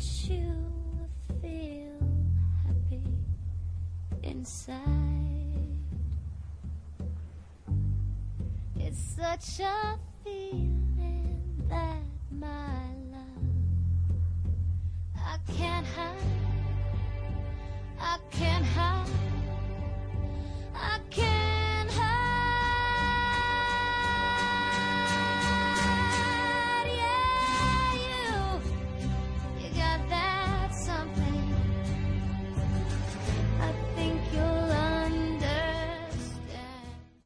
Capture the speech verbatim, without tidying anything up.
makes you feel happy inside. It's such a feeling that, my love, I can't hide.